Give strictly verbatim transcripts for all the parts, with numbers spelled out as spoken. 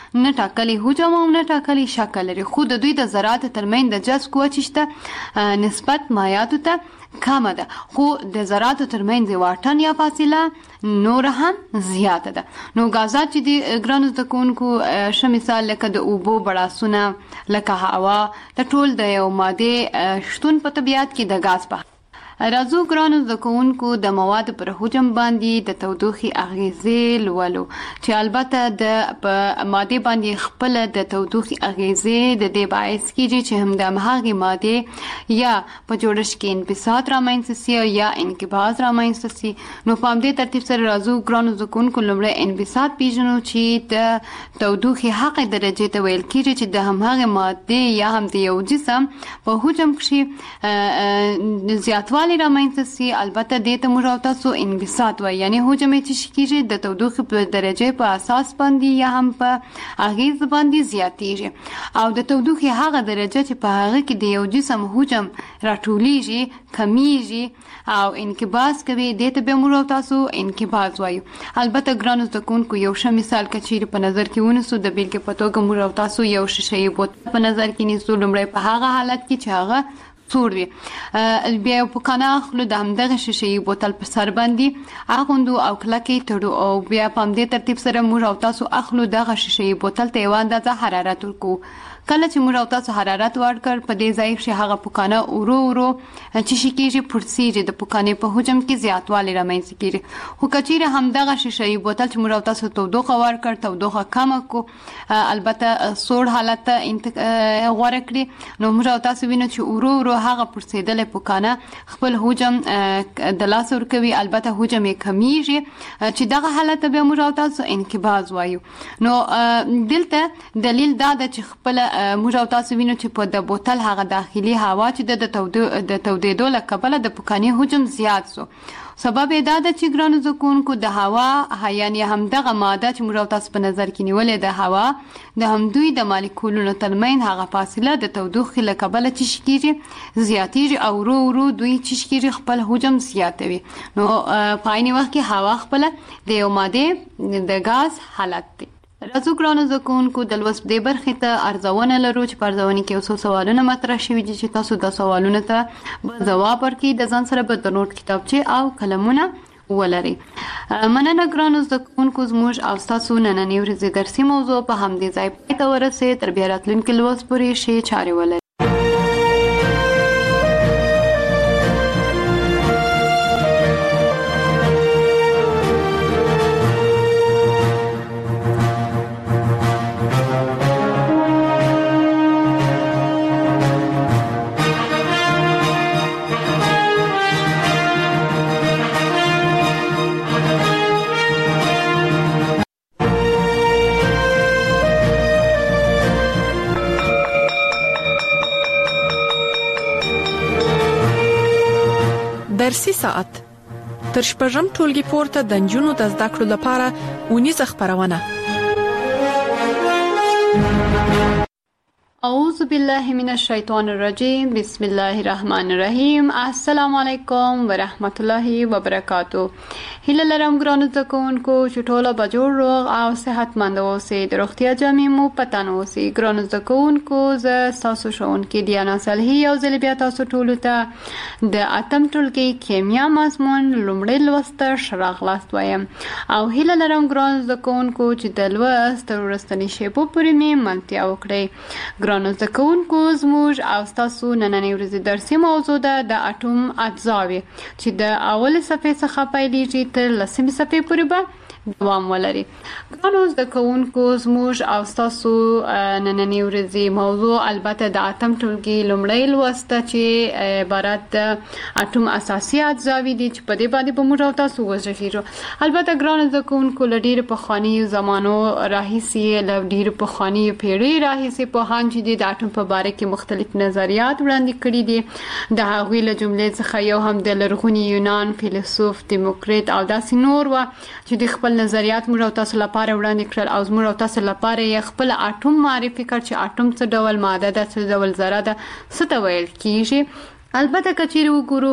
نه ټاکلي حجم او نه ټاکلي شکل لري، خو د دوی د ذراتو ترمنځ د جذب قوه چې شته نسبت مایعاتو ته کمه ده، خو د ذراتو ترمنځ یو واټن یا فاصله نور هم زیاته ده. نو غازات چې د ګرانو زده کوونکو ښه مثال لکه د اوبو بړاسونه لکه هوا د ټول د یو ماده شتون په طبیعت کې د غاز په راځو ګرانو زده کوونکو د موادو پر حجم باندې د تودوخې اغیزې لولو، چې البته د په ماده باندې خپل د تودوخې اغیزې د دې باعث کیږي چې هم د هماغې ماده یا په جوړښت کې انبساط رامنځته سي یا انقباض رامنځته سي. نو په همدې ترتیب سره راځو ګرانو زده کوونکو لومړی انبساط پیژنو چې د تودوخې هغې درجې ته ویل کیږي چې د هماغې ماده یا هم د یو جسم په حجم کې زیاتوالی رامنځته سي. البته دې ته موږ او تاسو انبساط وایي، یعنی حجم یې چې کیږي د تودوخې په درجې په اساس باندې یا هم په اغیز باندې زیاتیږي، او د تودوخې هغه درجه چې په هغه کې د یو جسم حجم راټولیږي کمیږي او انقباض کوي، دې ته به موږ او تاسو انقباض وایو. البته ګرانو زده کوونکو یو ښه مثال که چیرې په نظر کې ونیسو، د بیلګې په توګه موږ او تاسو یو شیشې بوتل په نظر کې نیسو، لومړی په هغه حالت کې چې هغه سور وي، بیا یو پوکانه اخلو، د همدغه شیشې بوتل په سر باندې اغوندو او کلکې تړو، او بیا په همدې ترتیب سره موږ او تاسو اخلو دغه شیشې بوتل ته یو اندازه حرارت ورکوو. کله چې موږ او تاسو حرارت ورکړ په دې ځای کې هغه پوکانه ورو ورو چې شي کېږي پړسیږي، د پوکانې په حجم کې زیاتوالی رامنځته کېږي. خو که چیرې همدغه شیشې بوتل چې موږ او تاسو تودوخه ورکړ تودوخه کمه کو، البته سوړ حالت ته غوره کړي، نو موږ او تاسو وینو چې ورو ورو هغه پړسېدلې پوکانه خپل حجم د لاس ورکوي، البته حجم یې کمیږي چې دغه حالت ته به موږ او تاسو انقباض وایو. نو دلته دلیل دا ده چې خپل موږ او تاسو وینو چې په د بوتل هغه داخلي هوا چې د تودو د تودېدو له کبله د پوکانې حجم زیات سو. سبب یې دا ده چې ګرانو زده کوونکو د هوا یعنې همدغه ماده چې موږ او تاسو په نظر کې نیولې د هوا د همدوی د مالیکولونو ترمنځ هغه فاصله د تودوخې له کبله چې شي کېږي زیاتېږي او ورو ورو دوی چې شي کېږي خپل حجم زیاتوي. نو په عین وخت کې هوا خپله د یو مادې د غاز حالت دی. راځو ګرانو زده کوونکو د لوست دې برخې ته ارزونه لرو چې په ارزونې کې یو څو سوالونه مطرح شوي دي چې تاسو د سوالونو ته به ځواب ورکړئ، د ځان سره به د نوټ کتابچې او قلمونه ولرئ. مننه ګرانو زده کوونکو، زموږ او ستاسو نننۍ ورځې درسي موضوع په همدې ځای پای ته ورسېد. تر بیا راتلونکي لوست پورې ښې چارې ولرئ. درسي ساعت تر شپږم ټولګي پورته د نجونو د زده کړو لپاره ونیزه خبرونه. اعوذ بالله من الشیطان الرجیم، بسم الله الرحمن الرحیم. السلام علیکم ورحمت الله وبرکاتو. هیله لرم ګرانو زده کوونکو چې ټوله به جوړ روغ او صحتمند اوسئ، د روغتیا جامې مو په تن اوسئ. ګرانو زده کوونکو، زه ستاسو ښوونکې دیانا صالحي یو ځل بیا تاسو ټولو ته د اتم ټولګي کیمیا مضمون لومړی لوست ته ښه راغلاست وایم، او هیله لرم ګرانو زده کوونکو چې د لوست تر وروستنۍ شیبو پورې مې ملتیا وکړئ. ګرانو زده کوونکو، زموږ او ستاسو نننۍ ورځې درسي موضوع ده د اټوم اجزاوې چې د اولې صفحې څخه پیلېږي تر لسمې صفحې پورې به دوام ولري. ګرانو زده کوونکو، زموږ او ستاسو نننۍ ورځې موضوع البته د اتم ټولګي لومړی لوست ده چې عبارت د اټوم اساسي اجزاوې دي چې په دې باندې به موږ او تاسو وغږېږو. البته ګرانو زده کوونکو، له ډېرو پخوانیو زمانو راهیسې، له ډېرو پخوانیو پیړیو راهیسې پوهان چې دي د اټوم په باره کې مختلف نظریات وړاندې کړي دي. د هغوی له جملې څخه یو هم د لرغوني یونان فیلسوف دیموکریت او داسې نور وه چې د خپل نظریات موږ او تاسو لپاره وړاندې کړل، او موږ او تاسو لپاره یې خپل اټوم معرفي کړ چې اټوم څه ډول ماده ده، څه ډول ذره ده، څه ته ویل کیږي. البته کچيري وګورو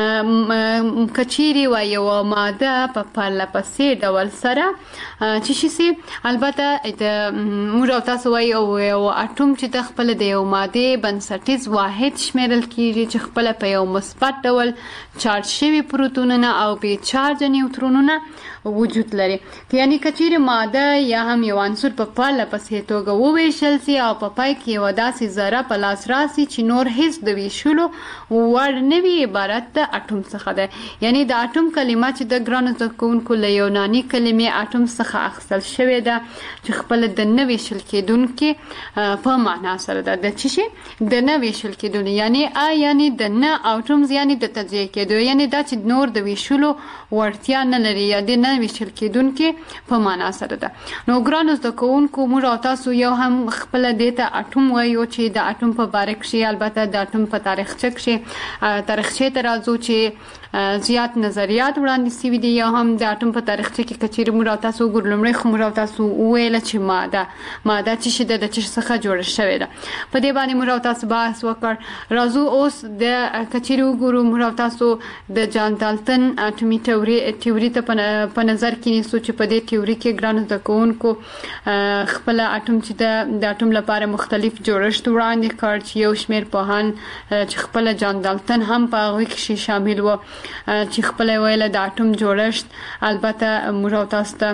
کچيري و یو ماده په پرله پسې ډول سره چې شي البته د موږ تاسو وایي او یو اټوم چې د خپل د یو ماده بنسټیز واحد شمیرل کیږي چې خپل په یو مثبت ډول چارج شوی پروتونونه او بې چارج نیوترونونه وجود لري یعنی کچيري ماده یا هم یو عنصر په پرله پسې توګه وویشل سي او په پای کې یو داسې ذره په لاس راسي چې نور هیڅ د ویشلو ور نوی عبارت د اټوم څخه ده یعنی د اټوم کلمه چې د ګرانو زکونکو له یوناني کلمې اټوم څخه اخیستل شوې ده چې خپل د نوې شل کېدونکو په معنا سره ده د چی شي د نوې شل کېدونکو یعنی ا یعنی د نه اټومز یعنی د تجزیه کېدو یعنی دا چې نور د ویشلو ورتیا نه لري یا د نوې شل کېدونکو په معنا سره ده نو ګرانو زکونکو موږ تاسو یو هم خپل دته اټوم وایو چې د اټوم په باره کې البته د اټوم په تاریخچه کې تاریخچه ته راځو چې زیات نظریات وړاندې شوي دي یا هم د اټوم په تاریخچه کې کچېرې موږ تاسو ګورلمړی خو موږ تاسو ویل چې ماده ماده چې شته د چ څخه جوړ شوې ده په دې باندې موږ تاسو بحث وکړ راځو اوس د کچېرې وګورو موږ تاسو د جان دالټن اټومي تیوري تیوري ته په نظر کې نیسو چې په دې تیوري کې ګرانو زکونکو خپل اټوم چې د اټوم لپاره مختلف جوړښت وړاندې کړ چې یو شمېر پوهان چې خپل جان دالټن هم په هغه کې شامل و چې خپل ویل د اټوم جوړښت البته موږ تاسو ته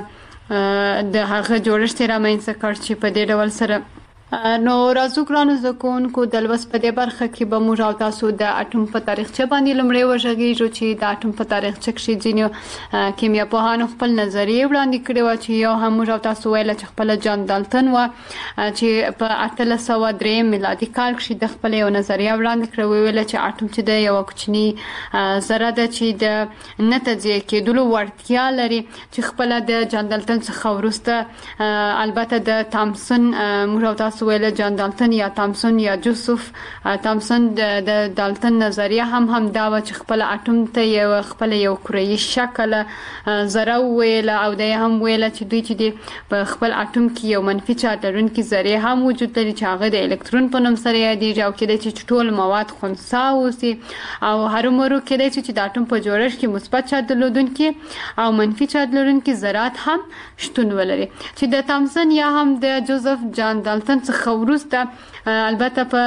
د هغه جوړښت رامنځته کړ چې په دې ډول سره نو راځو ګرانو زکونکو د لوس په دې برخه کې به موږ تاسو د اټوم په تاریخچه باندې لمړی وژغېږو چې د اټوم په تاریخچه کې ځینې کیمیا پوهانو خپل نظریې وړاندې کړې و چې یو هم موږ تاسو ویل چې خپل جان دالټن و چې په اتلس سوه درې میلادي کال کې د خپل یو نظریه وړاندې کړې ویل چې اټوم چې د یو کوچنی ذره ده چې د نتیجې کېدلو ورتیا لري چې خپل د جان دالټن څخه وروسته البته د تامسون موږ تاسو ویل جان دالټن یا تامسون یا جوزف تامسون د دالټن نظریه هم هم دا و چې خپل اټوم ته یو خپل یو کروي شکل ذره ویل او د هم ویل چې دوی چې په خپل اټوم کې یو منفي چارج لرونکي ذره هم وجود لري چې هغه د الکترون په نوم سره یادېږي او کله چې ټول مواد خنثی اوسي او هرومرو کله چې د اټوم په جوړښت کې مثبت چارج لرونکي او منفي چارج لرونکي ذرات هم شتون ولري چې د تامسون یا هم د جوزف جان دالټن څخه وروسته البته په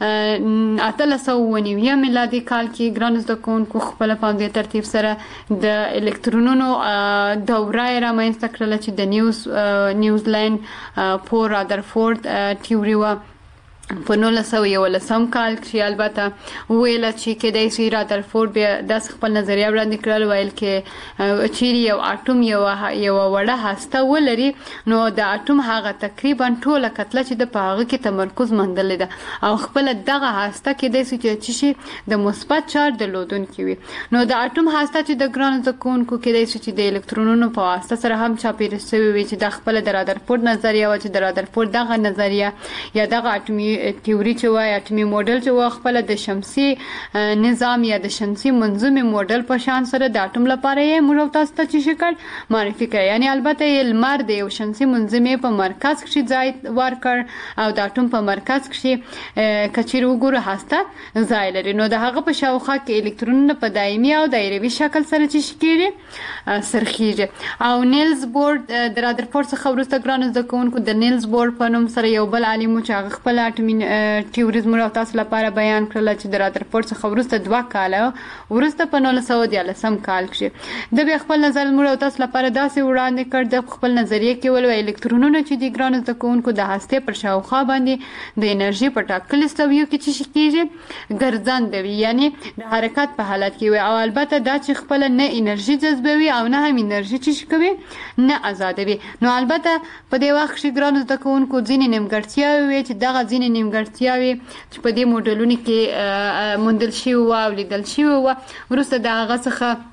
اتلس سوه نوي میلادي کال کې ګران زکونکو خپل په دې ترتیب سره د الکترونونو دوره رامنځته کړل چې د نیوز نیوزلند پور رادرفورد تیوري و په نولس سوه یولسم کال کې البته ویل چې کېدای شي رادرفورد بیا د خپل نظریه وړاندې کړل ویل کې چې یو اټوم یو یو وړه هسته ولري نو د اټوم هغه تقریبا ټوله کتله چې د پاغه کې تمرکز مندل ده او خپل دغه هسته کېدای شي چې شي د مثبت چارج درلودونکي وي نو د اټوم هسته چې د ګران زکونکو کېدای شي چې د الکترونونو په واسطه سره هم چاپیره شوی وي چې د خپل د رادرفورد نظریه او چې د رادرفورد دغه نظریه یا دغه اټومي تیوري چې وایي اټومي موډل چې وا خپل د شمسي نظام یا د شمسي منظومي موډل په شان سره د اټوم لپاره یې موږ تاسو ته چې شکل معرفي کړی یعنی البته لمر د یو شمسي منظومي په مرکز کې ځای ورکړ او د اټوم په مرکز کې کچیر وګوره هسته ځای لري نو د هغه په شاوخوا کې الکترونونه په دایمي او دایروي شکل سره چې شکیږي سرخیږي او نیلز بور د رادرفورد څخه وروسته ګران زکونکو د نیلز بور په نوم سره یو بل عالم چې هغه خپل اټومي تیوریز موږ تاسو لپاره بیان کړل چې د رادرفورد څخه وروسته دوه کاله وروسته په نولس سوه دیارلسم کال کې د خپل نظر موږ تاسو لپاره داسې وړاندې کړ د خپل نظریه کې ول الکترونونه چې د ګران زکونکو د هسته پر شاوخوا باندې د انرژي په ټاکلي سویو کې چې کېږي ګرځند وي یعنی د حرکت په حالت کې وي او البته دا چې خپل نه انرژي جذبوي او نه هم انرژي چې کوي نه آزادوي نو البته په دې وخت کې ګران زکونکو ځینې نیمګړتیاوي چې دغه ځینې نیمګړتیاوي چې په دې موډلونو کې موندل شي او لیدل شي او ورسته د هغه څخه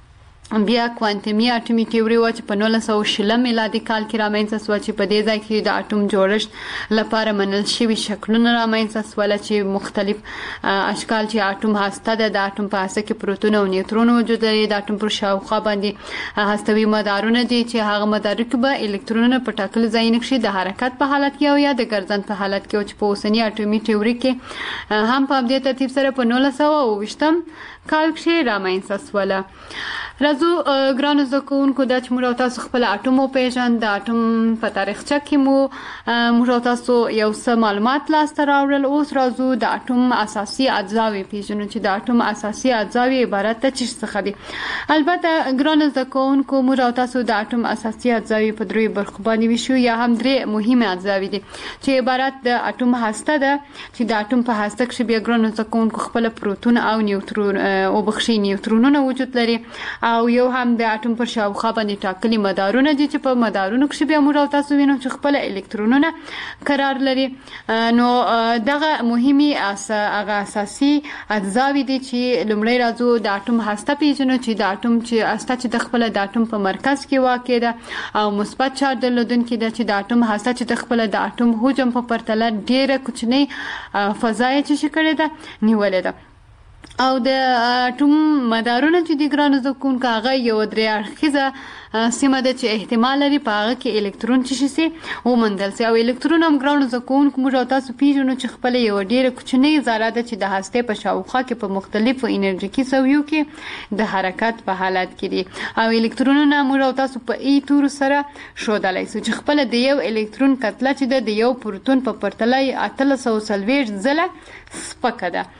بیا کوانتمي اټومي تیوري و چې په نولس سوه شلم میلادي کال کې رامنځته شوه چې په دې ځای کې د اټوم جوړښت لپاره منل شوي شکلونه رامنځته شول چې مختلف اشکال چې اټوم هسته ده د اټوم په هسته کې پروتون او نیوترون وجود لري د اټوم پر شاوخوا باندې هستوي مدارونه دي چې هغه مدارونه کې به الکترونونه په ټاکل ځایونه کې د حرکت په حالت کې او یا د ګرځند په حالت کې چې په اوسنی اټومي تیوري کې هم په دې ترتیب سره په نولس سوه اوویشتم کال کې رامنځته شول. راځو ګرانو زده کوونکو دا چې موږ او تاسو خپل اټوم وپېژنو د اټوم په تاریخچه کې مو موږ او تاسو یو څه معلومات لاسته راوړل. اوس راځو د اټوم اساسي اجزاوې پېژنو چې د اټوم اساسي اجزاوې عبارت ده څه څخه دي. البته ګرانو زده کوونکو موږ او تاسو د اټوم اساسي اجزاوې په درې برخو باندې ویشو یا هم درې مهمه اجزاوې دي چې عبارت د اټوم هسته ده چې د اټوم په هسته کې بیا ګرانو زده کوونکو خپل پروتون او نیوترون او بخښي نیوترونونه وجود لري او یو هم د اټوم پر شاوخوا باندې ټاکلي مدارونه دي چې په مدارونو کې بیا موږ او تاسو وینو چې خپل الکترونونه قرار لري. نو دغه مهمي هغه اساسي اجزاوې دي چې لومړی راځو د اټوم هسته پیژنو چې د اټوم چې هسته چې د خپل د اټوم په مرکز کې واقع ده او مثبت چارج درلودونکې ده چې د اټوم هسته چې د خپل د اټوم حجم په پرتله ډیره کوچنۍ فضا یې چې کړې ده نیولې ده او د اټوم مدارونه چې د ګرانو زده کوونکو هغه یو درې اړخیزه سیمه ده چې احتمال لري په هغه کې الکترون چې شي وموندل شي او الکترون هم ګرانو زده کوونکو موږ او تاسو پیژنو چې خپل یو ډیره کوچنۍ ذره ده چې د هستې په شاوخوا کې په مختلفو انرژیکي سویو کې د حرکت په حالت کې دي او الکترونونه موږ او تاسو په ای تور سره ښودلی شو چې خپل د یو الکترون کتله چې د یو پروتون په پرتله اتلس سوه څلوېښت ځله سپکه ده.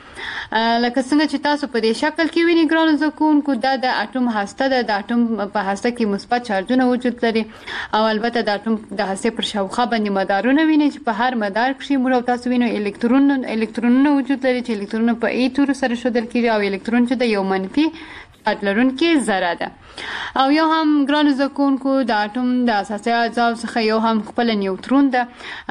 لکه څنګه چې تاسو په دې شکل کې وینئ ګرانو زده کوونکو دا د اټوم هسته ده. د اټوم په هسته کې مثبت چارجونه وجود لري او البته د اټوم د هستې پر شاوخوا باندې مدارونه وینئ چې په هر مدار کې موږ او تاسو وینو الکترون الکترونونه وجود لري چې الکترونونه په ای تور سره ښودل کېږي او الکترون چې د یو منفي چارج لرونکي ذره ده. او یو هم ګرانو زده کوونکو د اټوم د اساسي اجزاو څخه یو هم خپل نیوترون ده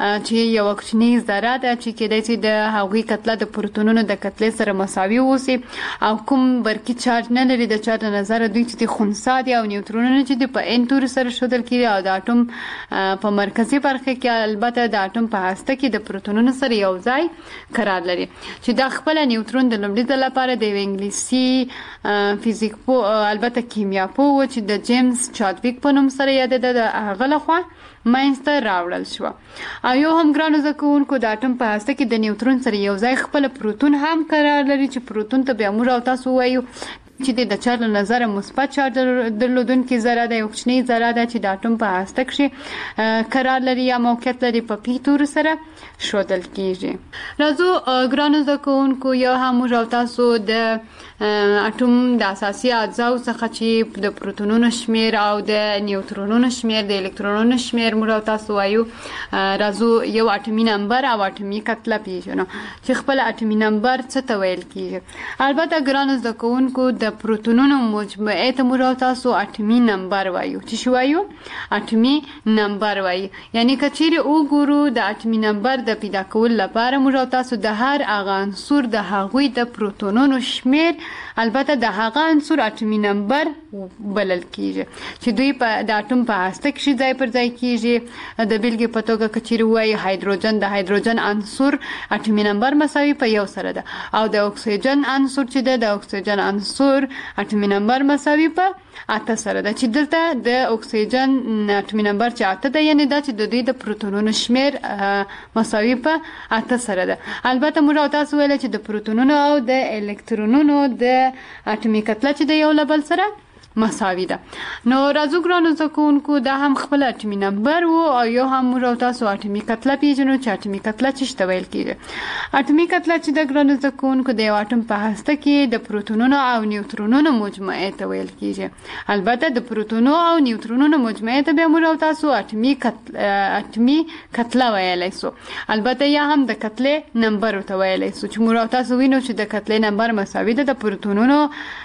چې یو کوچنۍ ذره ده چې کېدای شي د هغوی کتله د پروتونونو د کتلې سره مساوي اوسي او کوم برقي چارج نه لري د چارج نظر دوی چې د خنثی دي او نیوترونونه چې د په ان تور سره ښودل کېږي او د اټوم په مرکزي برخه کې البته د اټوم په هسته کې د پروتونونو سره یو ځای قرار لري چې دا خپل نیوترون د لومړي ځل لپاره د انګلیسي فزیک پو البته کیمیا پو چې د جیمز چادویک په نوم سره یاد ده د هغه لخوا منځته راوړل شو. او یو هم ګرانو زده کوونکو د اټوم په هسته کې د نیوترون سره یو ځای خپل پروتون هم قرار لري چې پروتون ته بیا موږ او تاسو وایو چې د چارج له نظره مثبت چارج درلودونکې ذره ده یو کوچنۍ ذره ده چې د اټوم په هسته کښې قرار لري یا موقعیت لري په پی تور سره ښودل کېږي. راځو ګرانو زده کوونکو یو هم موږ او تاسو د اټوم د اساسي اجزاو څخه چې د پروتونونو شمیر او د نیوترونونو شمیر د الکترونونو شمیر موږ او تاسو وایو. راځو یو اټومي نمبر او اټومي کتله پیژنو چې خپل اټومي نمبر څه ته ویل کېږي. البته ګرانو زده کوونکو د پروتونونو مجموعې ته موږ او تاسو اټومي نمبر وایو. چې شو وایو اټومي نمبر وایو. یعنی که چیرې وګورو د اټومي نمبر د پیدا کولو لپاره موږ او تاسو د هر هغه عنصر د هغوی د پروتونونو شمیر البته د هغه عنصر اټومي نمبر بلل کېږي چې دوی په د اټوم په هسته کې ځای پر ځای کېږي. د بیلګې په توګه که چیرې ووایو هایدروجن د هایدروجن عنصر اټومي نمبر مساوي په یو سره ده او د اکسیجن عنصر چې ده د اکسیجن عنصر اټومي نمبر مساوي په اته سره ده چې دلته د اکسیجن اټومي نمبر چې اته ده یعنی دا چې د دوی د پروتونونو شمیر مساوي په اته سره ده. البته موږ او تاسو ویل چې د پروتونونو او د الکترونونو د اټومي کتله چې د یو له بل سره مساوي ده. نو راځو ګرانو زده کوونکو دا هم خپل اټومي نمبر و او یو هم موږ او تاسو اټومي کتله پیژنو چې اټومي کتله څه ته ویل کېږي. اټومي کتله چې د ګرانو زده کوونکو د یو اټوم په هسته کې د پروتونونو او نیوترونونو مجموعې ته ویل کېږي. البته د پروتونونو او نیوترونونو مجموعې ته بیا موږ او تاسو اټومي کتله اټومي کتله ویلی سو. البته یا هم د کتلې نمبر ورته ویلی سو چې موږ او تاسو وینو چې د کتلې نمبر مساوي ده د پروتونونو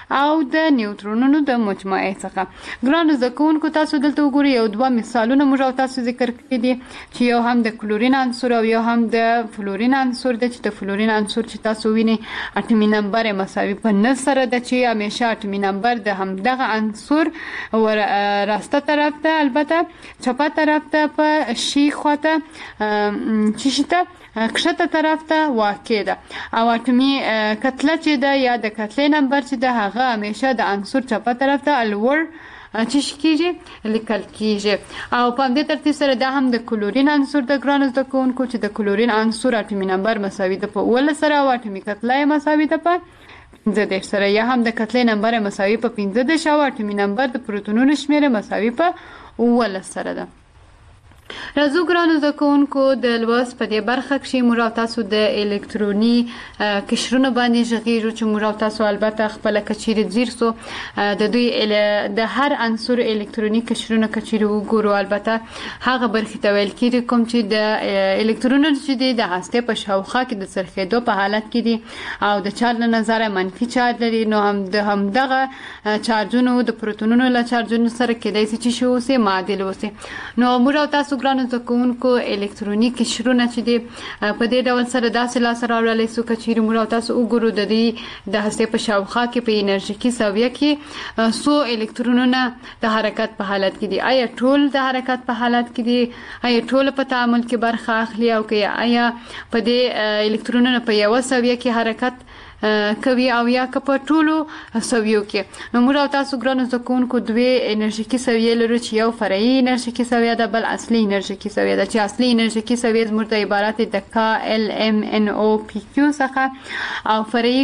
او د نیوترونونو د مجموعې څخه. ګرانو زده کوونکو تاسو دلته وګورئ یو دوه مثالونه موږ او تاسو ذکر کړي دي چې یو هم د کلورین عنصر او یو هم د فلورین عنصر دی چې د فلورین عنصر چې تاسو وینئ اټومي نمبر یې مساوي په نه سره ده چې همیشه اټومي نمبر د همدغه عنصر ور راسته طرف ته البته چپه طرف ته په شي خواته چې شته کښته طرف ته واقع ده او اټومي کتله چې ده یا د کتلې نمبر چې ده هغه همیشه د عنصر چپه طرف ته الور چې کیږي لیکل کیږي. او په دې ترتیب سره دا هم د کلورین عنصر د ګرانو زده کوونکو چې د کلورین عنصر اټومي نمبر مساوي ده په اوولس سره او اټومي کتله مساوي ده په پنځه دېرش سره یا هم د کتلې نمبر مساوي په پنځه دېرش او اټومي نمبر د پروتونونو شمېر مساوي په اوولس سره ده. راځو ګرانو زده کوونکو د لوست په دې برخه کې موږ او تاسو د الکتروني قشرونو باندې غږیږو چې موږ او تاسو البته خپل کچيري زیر سو د دوی د هر عنصر الکتروني قشرونو کچيري وګورو. البته هغه برخه ته ویل کېږي کوم چې د الکترونونو چې د هسته په شاوخوا کې د څرخېدو په حالت کې دي او د چارج له نظر منفي چارج لري نو هم د همدغه چارجونو د پروتونونو له چارجونو سره کېدای شي چې شو سي معادل وسی. نو موږ او تاسو ګرانو زده کوونکو الکتروني قشرونه چې دي په دې ډول سره داسې لاس راوړلی سو کچېرې موږ او تاسو وګورو د دې د هستې په شاوخوا کې په انرژیکي سویه کې څو الکترونونه د حرکت په حالت کې دي. آیا ټول د حرکت په حالت کې دي؟ آیا ټول په تعامل کې برخه اخلي او که آیا په دې الکترونونو په یوه سویه کې حرکت کوي او یا که په ټولو سویو کې؟ نو موږ او تاسو ګرانو زده کوونکو دوی انرژیکي سویې لرو چې یو فرعي انرژیکي سویه ده بل اصلي انرژیکي سویه ده چې اصلي انرژیکي سویه زموږ د عبارت د کا ال ام ان او پی کیو څخه او فرعي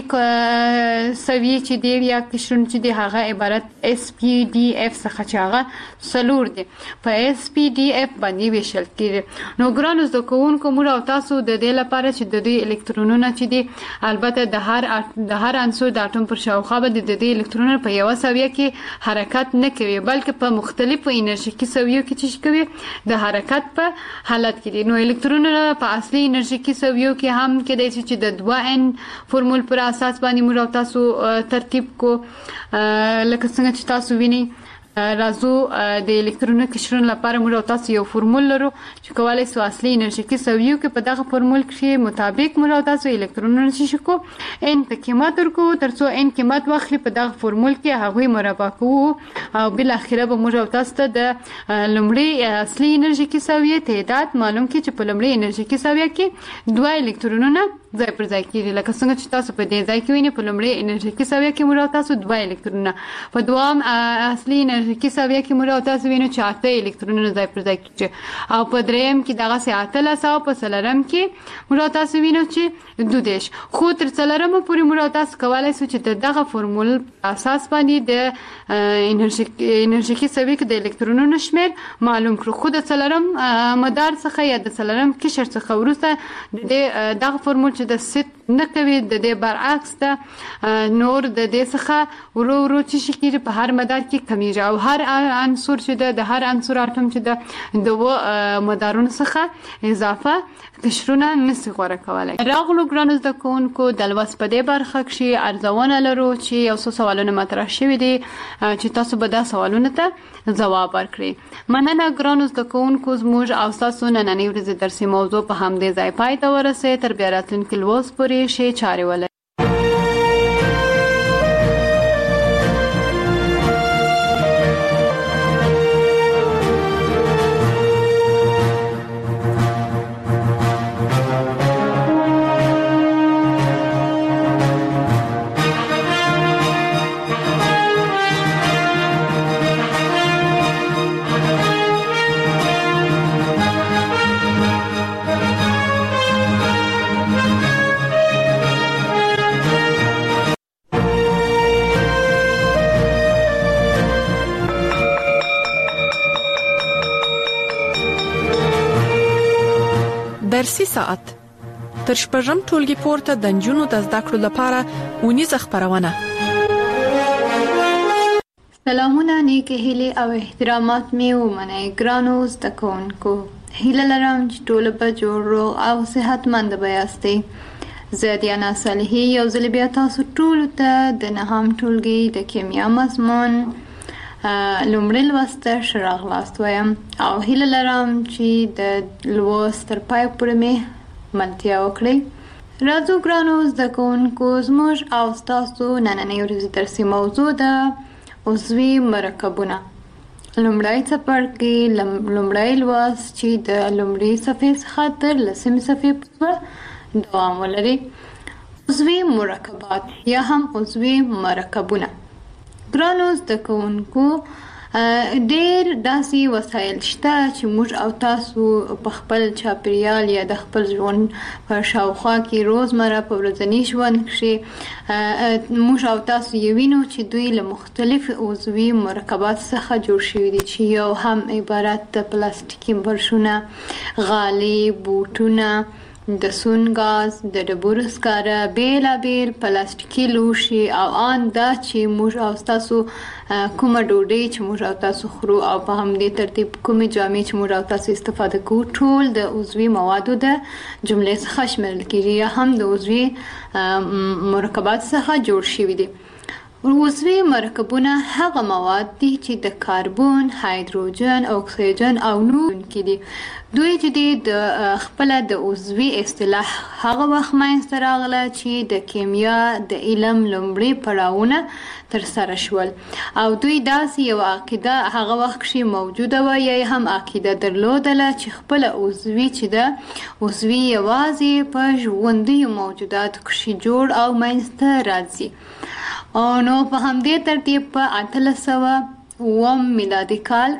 سویې چې دی یا قشرونه چې دی هغه عبارت اس پی ډي اف څخه چې هغه څلور دي په اس پی ډي اف باندې ویشل کېږي. نو ګرانو زده کوونکو موږ او تاسو د دې لپاره چې د دوی الکترونونه چې دي البته د هر د هر عنصر د اټوم پر شاوخوا باندې د دې الکترونونو په یوه سویه کې حرکت نه کوي بلکې په مختلفو انرژیکي سویو کې چې کوي د حرکت په حالت کې دي. نو الکترونونه په اصلي انرژیکي سویو کې هم کېدای شي چې د دوه ان فورمول پر اساس باندې موږ او تاسو ترتیب کو لکه څنګه چې تاسو وینئ. راځو د الکتروني قشرونو لپاره موږ او تاسو یو فورمول لرو چې کولای شو اصلي انرژیکي سویو کې په دغه فورمول کې مطابق موږ او تاسو الکترونونه چې کو ان په قیمت ورکو ترڅو ان قیمت واخلي په دغه فورمول کې هغه مربع کوو او بل اخره به موږ او تاسو ته د لومړي اصلي انرژیکي سویه تعداد معلوم کړي چې په لومړي انرژیکي سویه کې دوه الکترونونه ځای پر ځای کېږي لکه څنګه چې تاسو په دې ځای کې وینئ په لومړي انرژیکي سویه کې موږ او تاسو دوه الکترونونه په دوام اصلي انرژیکي سویه کې موږ او تاسو وینو چې اته الکترونونه ځای پر ځای کېږي او په دریم کې دغسې اتلس او په څلورم کې موږ او تاسو وینو چې دوه دېرش. خو تر څلورمه پورې موږ او تاسو کولی شو چې د دغه فورمول اساس باندې د انرژیکي سویې کې د الکترونونو شمېر معلوم کړو. خو د څلورم مدار څخه یا د څلورم قشر څخه وروسته د دغه فورمول د ست نه کوي د دې برعکس ده نور د دې څخه ورو ورو چې شي کېږي په هر مدار کې کمیږي او هر عنصر چې ده د هر عنصر اټوم چې ده د اووه مدارونو څخه اضافه قشرونه نسي غوره کولی. راغلو ګرانو زده کوونکو د لوست په دې برخه کښې ارزونه لرو چې یو څو سوالونه مطرح شوي دي چې تاسو به دا سوالونو ته ځواب ورکړئ. مننه ګرانو زده کوونکو زموږ او ستاسو نننۍ ورځې درسي موضوع په همدې ځای پای ته ورسېد. تر بیا راتلونکي لوست پورې ښې چارې ولرئ. درسي ساعت تر شپږم ټولګي پورته د نجونو د زده کړو لپاره اونیزه خبرونه. سلامونه، نیکې هیلې او احترامات مې ومنئ ګرانو زده کوونکو. هیله لرم چې ټول به جوړ روغ او صحتمند به یاستئ. زه دیانا صالحي یو ځل بیا تاسو ټولو ته د نهم ټولګي د کیمیا مضمون لومړی لوست ته ښه راغلاست وایم او هیله لرم چې د لوست تر پای پورې مې ملتیا وکړئ. راځو ګرانو زده کوونکو، زموږ او ستاسو نننۍ ورځې درسي موضوع ده عضوي مرکبونه. لومړی څپرکی لومړی لوست چې د لومړۍ صفحې څخه تر لسمې صفحې پورې دوام ولري. عضوي مرکبات یا هم عضوي مرکبونه. ګرانو زده کوونکو، ډېر داسې وسایل شته چې موږ او تاسو په خپل چاپیریال یا د خپل ژوند په شاوخوا کې روزمره په ورځني ژوند کښې موږ او تاسو یې وینو چې دوی له مختلف عضوي مرکبات څخه جوړ شوي دي، چې یو هم عبارت د پلاستیکي برشونه، غالۍ، بوټونه، د سون ګاز، د ډبرو سکاره، بیلابیل پلاستیکي لوښي او ان دا چې موږ او تاسو کومه ډوډۍ چې موږ او تاسو خورو او په همدې ترتیب کومې جامې چې موږ او تاسو استفاده کوو ټول د عضوي موادو د جملې څخه شمیرل کېږي یا هم د عضوي مرکبات څخه جوړ شوي دي. عضوي مرکبونه هغه مواد دي چې د کاربن، هایدروجن، اکسیجن او نور کې دي. دوی چې دي د خپل د عضوي اصطلاح هغه وخت منځته راغله چې د کیمیا د علم لومړی پړاوونه تر سره شول او دوی داسې یو عقیده هغه وخت کې موجوده وه یا هم عقیده درلودله چې خپل عضوي چې ده عضوي یوازې په ژوندیو موجوداتو کې جوړ او منځته راځي. او نو په همدې ترتیب په اتلس سوه اووم میلادي کال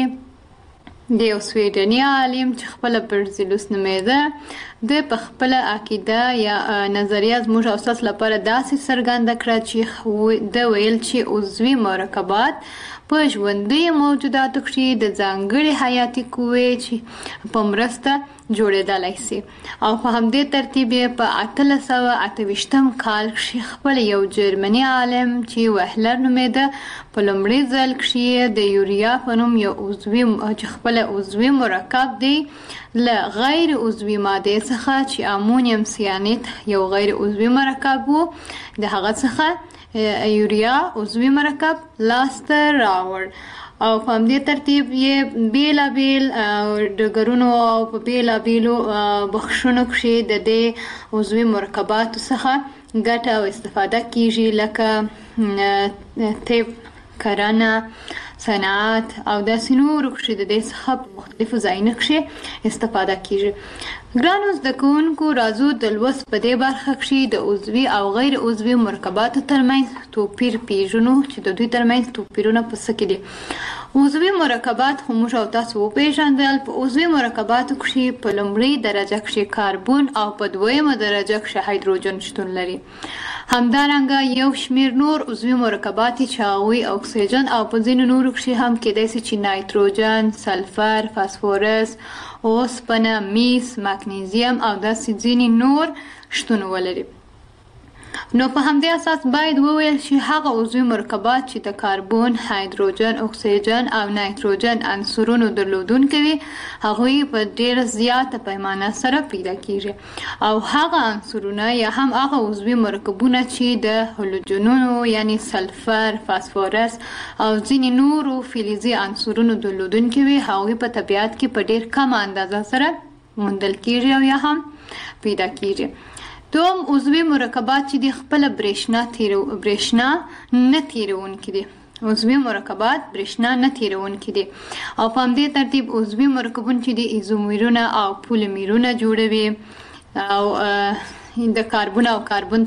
کې د یو سویډني عالم چې خپله برزیلوس نومېده د په خپله عقیده یا نظریه زموږ او ستاسو لپاره داسې څرګنده کړه چې د ویل چې عضوي مرکبات په ژوندیو موجوداتو کې د ځانګړې حیاتي قوې چې په مرسته جوړېدلی سي. او په همدې ترتیب یې په اتلس سوه اته ویشتم کال کې خپل یو جرمني عالم چې وهلر نومېده په لومړي ځل کې د یوریا په نوم یو عضوي چې خپل عضوي مرکب دی له غیر عضوي مادې څخه چې امونیم سیانید یو غیر عضوي مرکب و د هغه څخه یوریا عضوي مرکب لاسته راوړ. او په همدې ترتیب یې بیلابیل ډګرونو او په بیلابیلو بخشونو کې د دې عضوي مرکباتو څخه ګټه او استفاده کیږي، لکه طب، کرنه، صنعت او داسې نورو کې د دې څخه په مختلفو ځایونو کې استفاده کیږي. ګرانو زده کوونکو، راځو د لوست په دې برخه کې د عضوي او غیر عضوي مرکباتو ترمنځ توپیر پیژنو چې د دوی ترمنځ توپیرونه په څه کې دي. عضوي مرکبات خو موږ او تاسو وپېژندل. په عضوي مرکباتو کې په لومړۍ درجه کې کاربن او په دویمه درجه کې هایدروجن شتون لري. همدارنګه یو شمېر نور عضوي مرکبات چې هغوی اکسیجن او په ځینو نورو کې هم کېدای شي چې نایتروجن، سلفر، فاسفورس، اوسپنه، میس، مګنیزیم او داسې ځینې نور شتون ولري. نو په همدې اساس باید وویل شي هغه عضوي مرکبات چې د کاربن، هایدروجن، اکسیجن او نایتروجن عنصرونو درلودونکي وي هغوی په ډېره زیاته پیمانه سره پیدا کیږي او هغه عنصرونه یا هم هغه عضوي مرکبونه چې د هالوجنونو یعنی سلفر، فاسفورس او ځینې نورو فلزي عنصرونو درلودونکي وي هغوی په طبیعت کې په ډېر کم اندازه سره موندل کیږي او یا هم پیدا کیږي. دوم عضوي مرکبات چې د خپل برېښنا تیرو برېښنا نه تیرونکي دي. عضوي مرکبات برېښنا نه تیرونکي دي او په همدې ترتیب عضوي مرکبونه چې د ایزومرونه او پولیمرونه جوړوي او د کاربن او کاربن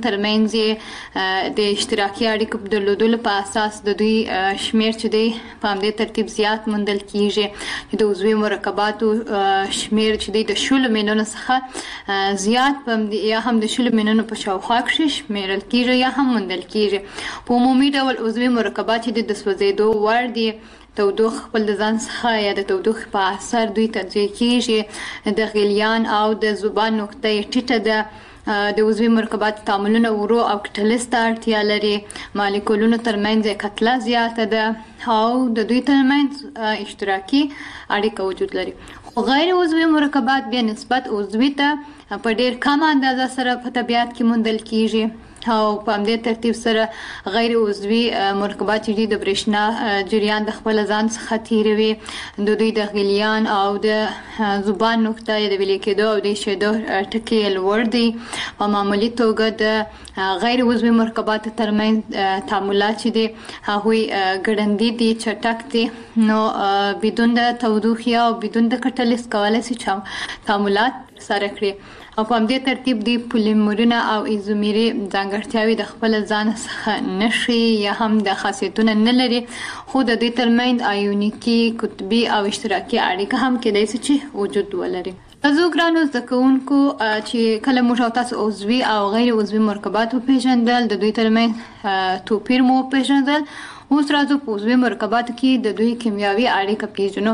ترمنځ د اشتراکي اړیکو په درلودلو په اساس د دوی شمیر چې دی په همدې ترتیب زیات موندل کیږي. د عضوي مرکباتو شمیر چې دی د شلو میلیونو څخه زیات یا هم د شلو میلیونو په شاوخوا کې شمیرل کیږي یا هم موندل کیږي. په عمومي ډول عضوي مرکبات چې د سوځېدو وړ دي تودوخه خپل د ځان څخه یا د تودوخې په اثر دوی تجزیه کیږي. د غلیان او د ذوبان نقطه یې ټیټه ده. د عضوي مرکباتو تعاملونه ورو او کتلس ته اړتیا لري. مالیکولونو ترمنځ یې کتله زیاته ده او د دوی ترمنځ اشتراکي اړیکه وجود لري. خو غیر عضوي مرکبات بیا نسبت عضوي ته په ډیر کم اندازه سره په طبیعت کې موندل کیږي او په همدې ترتیب سره غیر عضوي مرکبات چې د برېښنا جریان د خپل ځان څخه تیروي د دوی د غلیان او د زبان نقطه د ویلې کېدو او د ایښېدو ټکي لوړ دي. په معمولي توګه د غیر عضوي مرکباتو ترمنځ تعاملات چې دي هغوی ګړندي دي، چټک دي، نو بدون د تودوخې او بدون د کټلیس کولی شي تعاملات سره کړي او په همدې ترتیب دی پولیمرونه او ایزومري ځانګړتیاوې د خپل ځان څخه نشي یا هم د خاصیتونه نه لري، خو د دوی ترمنځ آیونیکي، قطبي او اشتراکي اړیکه هم کېدای شي چې وجود ولري. زه ګرانو زده کوونکو چې کله موږ او تاسو عضوي او غیر عضوي مرکبات وپېژندل، د دوی ترمنځ توپیر مو وپېژندل، اوس راځو په عضوي مرکباتو کې د دوی کیمیاوي اړیکه پېژنو.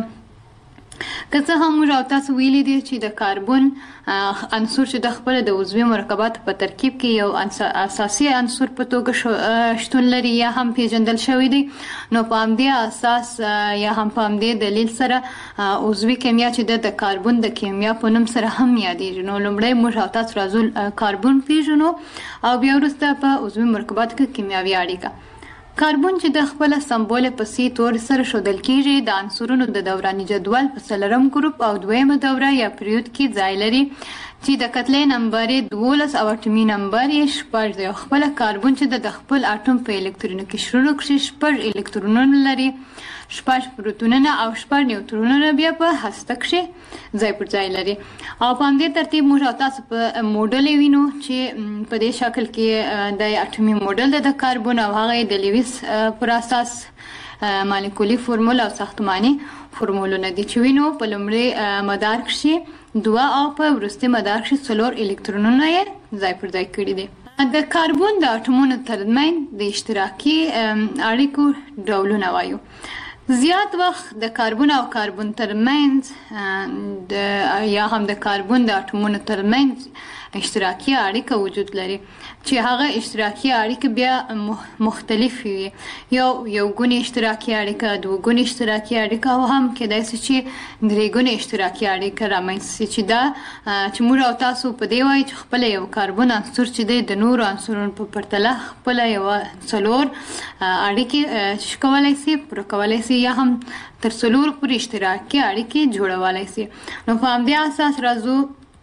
که څه هم موږ او تاسو ویلي دي چې د کاربن عنصر چې د خپل د عضوي مرکباتو په ترکیب کې یو اساسي عنصر په توګه شتون لري یا هم پیژندل شوی دی، نو په همدې اساس یا هم په همدې دلیل سره عضوي کیمیا چې د کاربن د کیمیا په نوم سره هم یادېږي. نو لومړی موږ او تاسو راځو کاربن پیژنو او بیا وروسته په عضوي مرکباتو کې کیمیاوي اړیکه. کاربن چې د خپل سمبول په سی تور سره ښودل کیږي د عنصرونو د دوراني جدول په څلورم ګروپ او دویمه دوره یا پریود کې ځای لري چې د کتلې نمبر یې دولس او اټومي نمبر یې شپږ دی. خپل کاربن چې د خپل اټوم په الکترونو کې شروع کړي شپږ الکترونونه لري، شپږ پروتونونه او شپږ نیوټرونونه بیا په هسته کښې ځای پر ځای لري. او په همدې ترتیب موږ او تاسو په موډل وینو چې په دې شکل کې د اټومي موډل د کاربن او هغه د لیویس پر اساس مالیکولي فرمول او ساختماني فرمولونه دي چې وینو په لومړي مدار کښې دوه او په وروستي مدار کښې څلور الکترونونه یې ځای پر ځای کړي دي. د کاربن د اټومونو ترمنځ د اشتراکي اړیکو ډولونه وایو. زیات وخت د کاربن او کاربن ترمنځ د یا هم د کاربن د اټومونو ترمنځ اشتراکي اړیکه وجود لري چې هغه اشتراکي اړیکه بیا مختلف وي، یو یو ګونی اشتراکي اړیکه، دوه ګونی اشتراکي اړیکه او هم کېدای شي چې درې ګونی اشتراکي اړیکه رامنځته شي چې دا چې موږ او تاسو په دې وایو چې خپل یو کاربن عنصر چې دی د نورو عنصرونو په پرتله خپل یو څلور اړیکې کولی شي پوره کولی شي یا هم تر څلور پورې اشتراکي اړیکې جوړولی شي. نو په همدې اساس راځو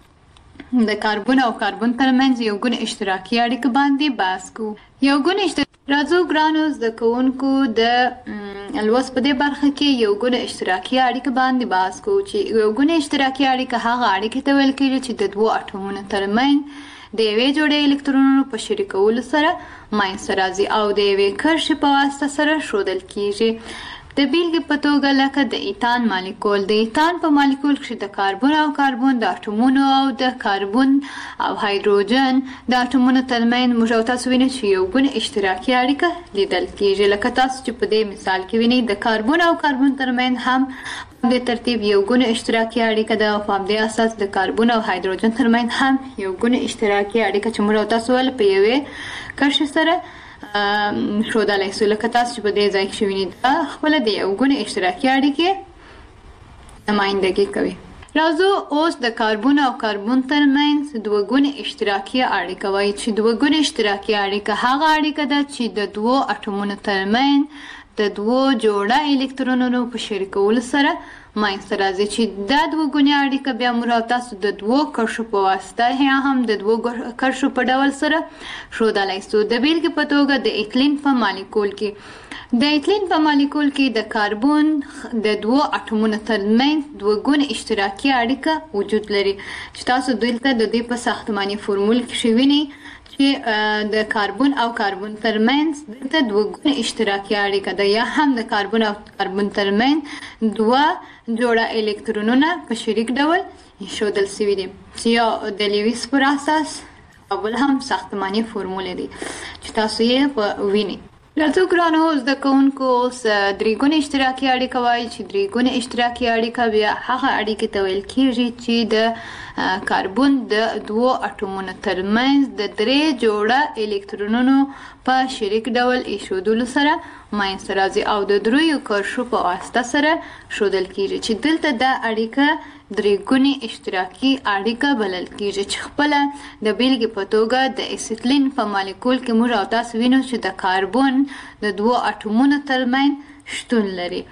د کاربن او کاربن ترمنځ یو ګونه اشتراکي اړیکه باندې بحث کوو. یو ګونه اشتراکي راځو ګرانو زده کوونکو د لوست په دې برخه کې یو ګونه اشتراکي اړیکه باندې بحث کوو چې یو ګونه اشتراکي اړیکه هغه اړیکې ته ویل کېږي چې د دوو اټومونو ترمنځ د یوې جوړې الکترونونو په شریکولو سره منځته راځي او د یوې کرښې په واسطه سره ښودل کېږي. د بیلګې په توګه لکه د ایتان مالیکول. د ایتان په مالیکول کښې د کاربن او کاربن د اټومونو او د کاربن او هایدروجن د اټومونو ترمنځ موږ او تاسو وینو چې یو ګونه اشتراکي اړیکه لیدل کېږي، لکه تاسو چې په دې مثال کې وینئ د کاربن او کاربن ترمنځ هم په دې ترتیب یو ګونه اشتراکي اړیکه ده او په همدې اساس د کاربن او هایدروجن ترمنځ هم یو ګونه اشتراکي اړیکه چې موږ او تاسو ول په یوې کرښې سره ښودلی شو، لکه تاسو چې په دې ځای کې وینئ دا خپله د یو ګونې اشتراکي اړیکې نمایندګي کوي. راځو اوس د کاربن او کاربن ترمنځ دوه ګونې اشتراکي اړیکه وایي چې دوه ګونې اشتراکي اړیکه هغه اړیکه ده چې د دوو اټومونو ترمنځ د دوو جوړه الکترونونو په شریکولو سره منځته راځي چې دا دوه ګونې اړیکه بیا موږ او تاسو د دوو کرښو په واسطه یا هم د دوو کرښو په ډول سره ښودلی شو. د بیلګې په توګه د ایتلین په مالیکول کې د ایتلین په مالیکول کې د کاربن د دوو اټومونو ترمنځ دوه ګونې اشتراکي اړیکه وجود لري چې تاسو دلته د دې په ساختماني فورمول کې وینئ چې د کاربن او کاربن ترمنځ دلته دوه ګونې اشتراکي اړیکه ده یا هم د کاربن او کاربن ترمنځ دوه جوړه الکترونونه په شریک ډول ښودل شوي دي چې یو د لیویس پر اساس او بل هم ساختماني فورمول دی چې تاسو یې په وینئ. راځو ګرانو زده کوونکو اوس درې ګونې اشتراکي اړیکه وایي چې درې ګونې اشتراکي اړیکه بیا هغه اړیکې ته ویل کېږي چې د کاربن د دوو اټومونو ترمنځ د درې جوړه الکترونونو په شریک ډول ایښودلو سره منځته راځي او د دریو کرښو په واسطه سره ښودل کېږي چې دلته دا اړیکه درې ګونې اشتراکي اړیکه بلل کیږي چې خپله د بیلګې په توګه د اسیټلین په مالیکول کې موږ او تاسو وینو چې د کاربن د دوو اټومونو ترمنځ شتون لري.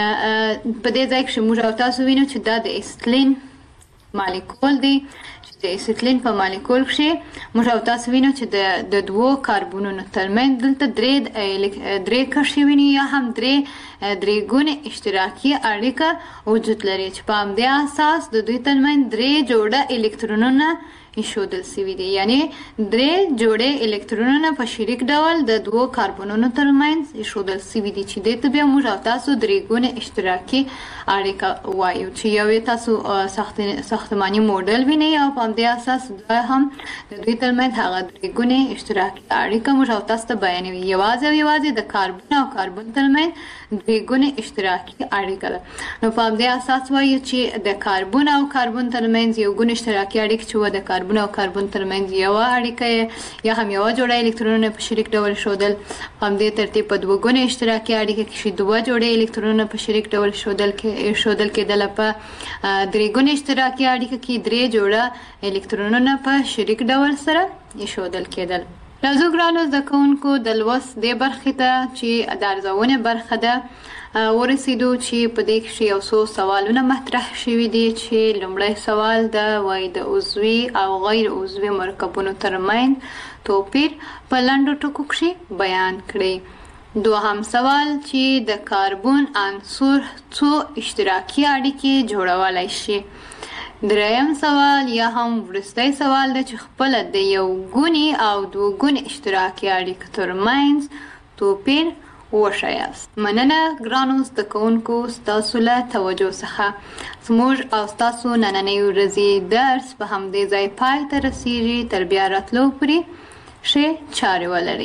په دې ځای کې موږ او تاسو وینو چې دا د اسیټلین مالیکول دی چې د اسیټلین په مالیکول کې موږ او تاسو وینو چې د دوو کاربونونو ترمنځ دلته درې درې کرښې ویني یا هم درې درې ګونې اشتراکي اړیکه وجود لري چې په همدې اساس د دوی ترمنځ درې جوړه الکترونونه ایښودل سوي دي، یعنی درې جوړې الکترونونه په شریک ډول د دوو کاربونونو ترمنځ ایښودل سوي دي چې دې ته بیا موږ او تاسو درې ګونې اشتراکي اړیکه وایو چې یو یې تاسو ساختماني موډل وینئ او په همدې اساس دوی هم د دوی ترمنځ هغه درې ګونې اشتراکي اړیکه موږ او تاسو ته بیانوي. یوازې او یوازې د کاربن او کاربن ترمنځ درې ګونې اشتراکي اړیکه ده. نو په همدې اساس وایو چې د کاربن او کاربن ترمنځ یو ګون اشتراکي اړیکه چې و د کاربن او کاربن ترمنځ یوه اړیکه یا هم یوه جوړه الکترونونه په شریک ډول ښودل. په همدې ترتیب په دوه ګونې اشتراکي اړیکه کې دوه جوړې الکترونونه په شریک ډول ښودل کېدله. په درې ګونې اشتراکي اړیکه کې درې جوړه الکترونونه په شریک ډول سره ایښودل کېدل. راځو ګرانو زده کوونکو د لوست دې برخې ته چې د ارزونې برخه ده ورسېدو چې په دې کې یو څو سوالونه مطرح شوي دي چې لومړی سوال ده وایي د عضوي او غیر عضوي مرکبونو ترمنځ توپیر په لنډو ټکو کې بیان کړئ. دوهم سوال چې د کاربن عنصر څو اشتراکي اړیکې جوړولی شي. دریم سوال یا هم وروستی سوال ده چې خپله د یو ګونې او دوه ګونې اشتراکي اړیکو ترمنځ توپیر وښیاست. مننه ګرانو زده کوونکو ستاسو له توجه څخه. زموږ او ستاسو نننۍ ورځې درس په همدې ځای پای ته رسیږي. تر بیا راتلو پورې ښې چارې ولرئ.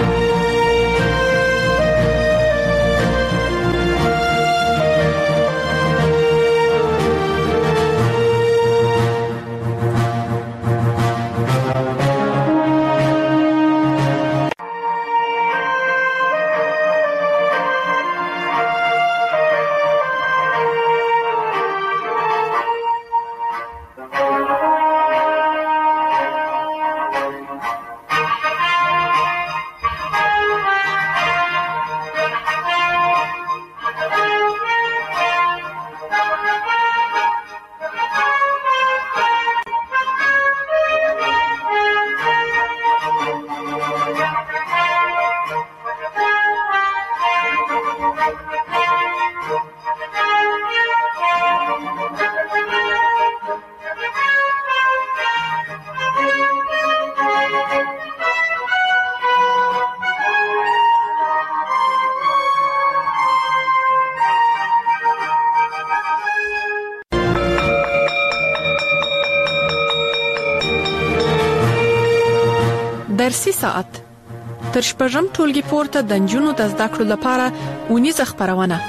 درسي ساعت تر شپږم ټولګي پورته د نجونو د زده کړو لپاره اونیزه خبرونه.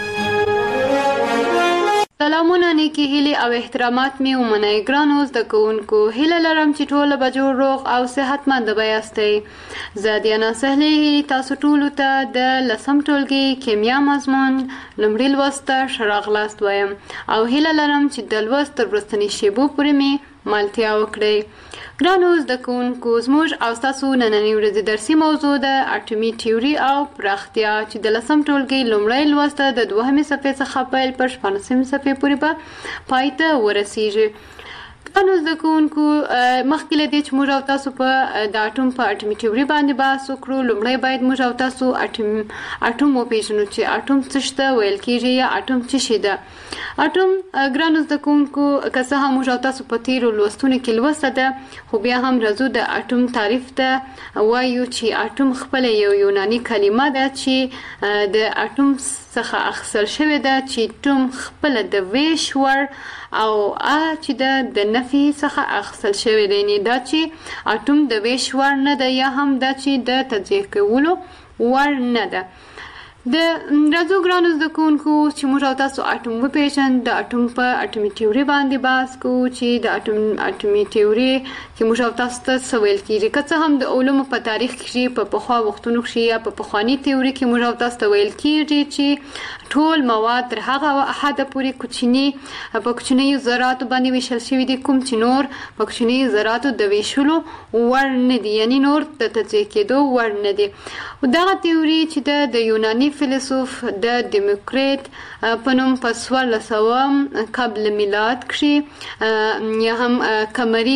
سلامونه، نیکی هیلې او احترامات مې ومنئ. ګرانو زده کوونکو، هیله لرم چې ټوله به جوړ روغ او صحتمند به یاستئ. زه دیانا سهلي تاسو ټولو ته د لسم ټولګي کیمیا مضمون لومړي لوست ته ښه راغلاست وایم او هیله لرم چې د لوست تر وروستنۍ شیبو پورې مې ملتیا وکړئ. ګرانو زده کوونکو، زموږ او ستاسو نننۍ ورځې درسي موضوع ده اټومي تیوري او پراختیا چې د لسم ټولګي لومړی لوست د دوهمې صفحې څخه پیل پر شپاړسمې صفحې پورې به پای ته ورسیږي. ګرانو زده کوونکو، مخکې له دې چې موږ او تاسو په د اټوم په اټومي تیوري باندې بحث وکړو، لومړی باید موږ او تاسو اټوم اټوم وپېژنو چې اټوم څه ته ویل کېږي یا اټوم څه شی ده. اټوم ګرانو زده کوونکو، که څه هم موږ او تاسو په تېرو لوستونو کې لوسته ده، خو بیا هم راځو د اټوم تعریف ته وایو چې اټوم خپله یو یوناني کلمه ده چې د اټوم څخه اخیستل شوې ده چې ټوم خپله د ویش وړ او ا چې د د نفي څخه اخیستل شوی دی، یعنې دا چې اټوم د ویش وړ نه ده یا هم دا چې د تجزیه کولو وړ نه ده. د راځو ګرانو زده کوونکو چې موږ او تاسو اټوم وپېژنو. د اټوم په اټومي تیوري باندې بحث کوو چې د اټوم اټومي تیوري کې موږ او تاسو ته څه ویل کېږي. که څه هم د علومو په تاریخ کې په پخوا وختونو کې یا په پخواني تیوري کې موږ او تاسو ته ویل کېږي چې ټول مواد تر هغه حده پورې کوچني په کوچنیو ذراتو باندې ویشل شوي دي کوم چې نور په کوچنیو ذراتو د ویشلو وړ نه دي، یعنی نور د تجزیه کېدو وړ نه دي. دغه تیوري چې د یوناني فیلسوف د دیموکریت په نوم په څوارلس سوه قبل میلاد کښې یا هم قمري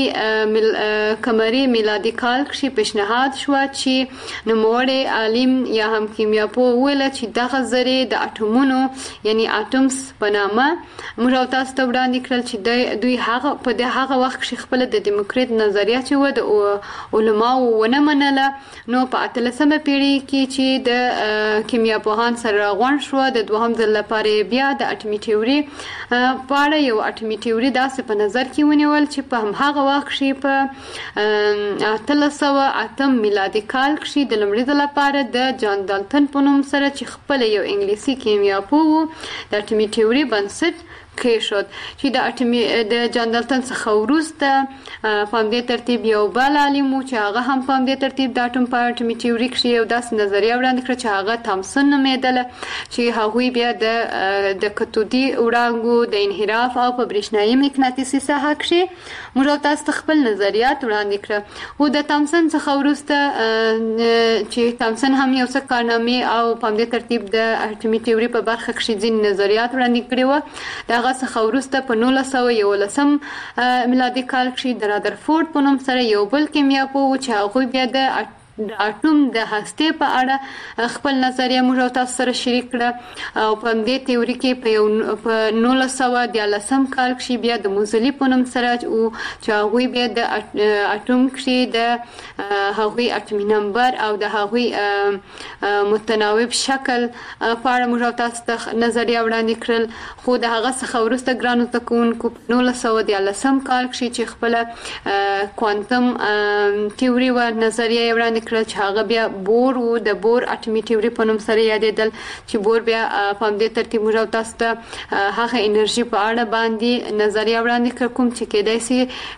قمري میلادي کال کښې پیشنهاد شوه چې نوموړی عالم یا هم کیمیاپوه وویله چې دغه ذرې د اټومونو یعنی اټومز په نامه موږ او تاسو ته وړاندې کړل چې دوی هغه په د هغه وخت کښې خپله د دیموکریت نظریه چې وه د علماو ونه منله. نو په اتلسمه پیړۍ کې چې د کیمیا پوهان سره راغونډ شوه د دوهم ځل لپاره بیا د اټومي تیوري په اړه یو اټومي تیوري داسې په نظر کې ونیول چې په همهغه وخت کښې په اتلس سوه اتم میلادي کال کښې د لومړي ځل لپاره د جان دالټن په نوم سره چې خپله یو انګلیسي کیمیاپوه و د اټومي تیوري بنسټ کېښود چې د اټومي د جان دالټن څخه وروسته په همدې ترتیب یو بل عالم و چې هغه هم په همدې ترتیب د اټوم په اټومي تیوري کښې یو داسې نظریه وړاندې کړه چې هغه تامسن نومېدله چې هغوی بیا د د کتودي وړانګو د انحراف او په برېښنایي مقناطیسي ساحه کښې موږ او تاسو ته خپل نظریات وړاندې کړه. خو د تامسن څخه وروسته چې تامسن هم یو څه کارنامې او په همدې ترتیب د اټومي تیوري په برخه کښې ځینې نظریات وړاندې کړي وه. د هغه څخه وروسته په نولس سوه یولسم میلادي کال کښې د رادرفورد په نوم سره یو بل کیمیاپوه و چې هغوی بیا د د اټوم د هستې په اړه خپل نظریه موږ او تاسو سره شریک کړه او په همدې تیوري کې په یو په نولس سوه دیارلسم کال کښې بیا د موزلي په نوم سره چې هغوی بیا د اټوم کښې د هغوی اټومي نمبر او د هغوی متناوب شکل په اړه موږ او تاسو ته نظریه وړاندې کړل. خو د هغه څخه وروسته ګرانو زده کوونکو په نولس سوه دیارلسم کال کښې چې خپله کوانتم تیوري وه نظریه یې وړاندې کړل چې هغه بیا بور و د بور اټومي تیوري په نوم سره یادېدل چې بور بیا په همدې ترتیب موږ او تاسو ته هغه انرژي په اړه باندې نظریه وړاندې کړ کوم چې کېدای شي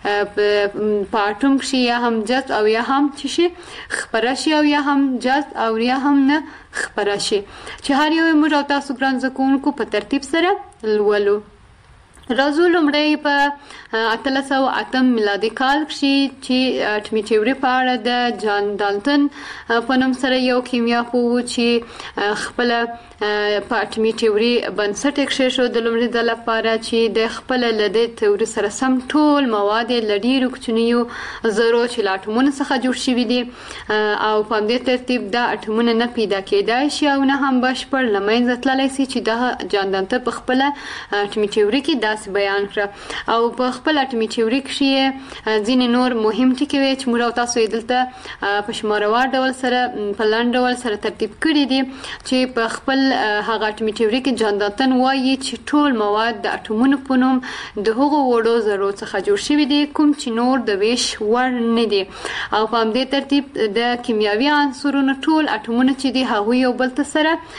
په اټوم کښې یا هم جذب او یا هم چې شي خپره شي او یا هم جذب او یا هم نه خپره شي چې هر یو موږ او تاسو ګران زده کوونکو په ترتیب سره لولو. راځو لومړی په اتلس سوه اتم میلادي کال کښې چې اټومي تیوري په اړه د جان دالټن په نوم سره یو کیمیاپوه و چې خپله په اټومي تیوري بنسټ یې کېښود د لومړي ځل لپاره چې د خپله له دې تیوري سره سم ټول مواد یې له ډېرو کوچنیو ذرو چې له اټومونو څخه جوړ شوي دي او په همدې ترتیب دا اټومونه نه پیدا کېدای شي او نه هم بشپړ له منځه تللی شي چې دغه جان دالټن په خپله اټومي تیوري کې داسې بیان کړه او په خپل اټومي تیوري کښې ځینې نور مهم ټکي وي چې موږ او تاسو یې دلته په شماروار ډول سره په لنډ ډول سره ترتیب کړي دي چې په خپل هغه اټومي تیوري کې جان دالټن وایي چې ټول مواد د اټومونو په نوم د هغو وړو ذرو څخه جوړ شوي دي کوم چې نور د ویش وړ نه دي او په همدې ترتیب د کیمیاوي عنصرونو ټول اټومونه چې دي هغوی یو بل ته